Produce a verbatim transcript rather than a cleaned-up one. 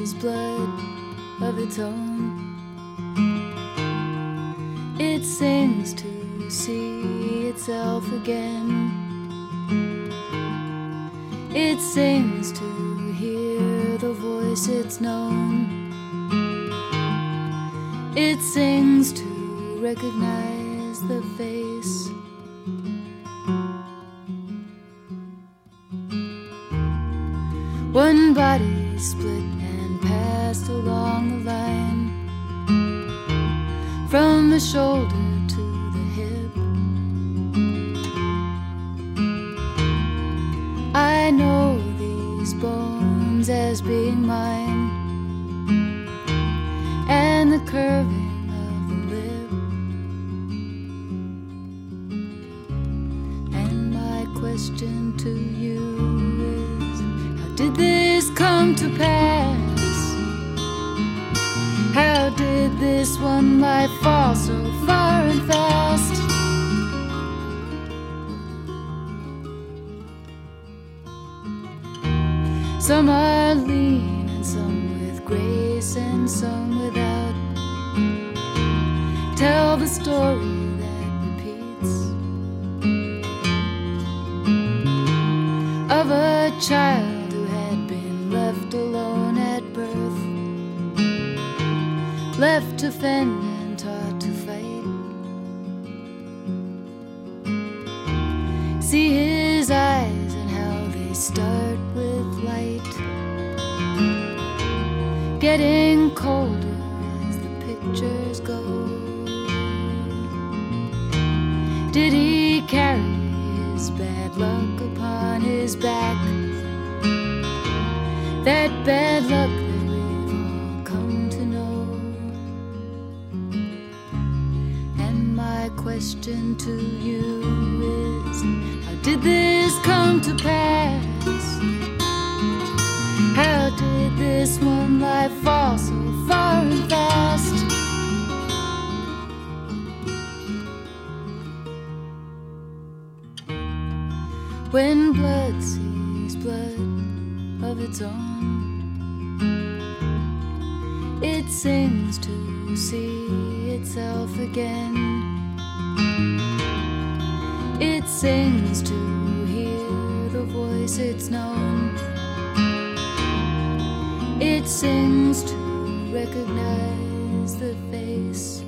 sees blood of its own. It sings to see itself again. It sings to hear the voice it's known. It sings to recognize the face. One body split and passed along the line, from the shoulder to the hip. I know these bones as being mine, and the curving of the lip. And my question to you is, how did this come to pass? How did this one life fall so far and fast? Some are lean and some with grace and some without. Tell the story that repeats of a child who had been left alone at birth, left to fend and taught to fight. See his eyes and how they start with light, getting colder as the pictures go. Did he carry his bad luck upon his back? That bad luck that we've all come to know. And my question to you is, how did this come to pass? How did this one life fall so far and fast? When blood sees blood of its own, it sings to see itself again. It sings to hear the voice it's known. It sings to recognize the face.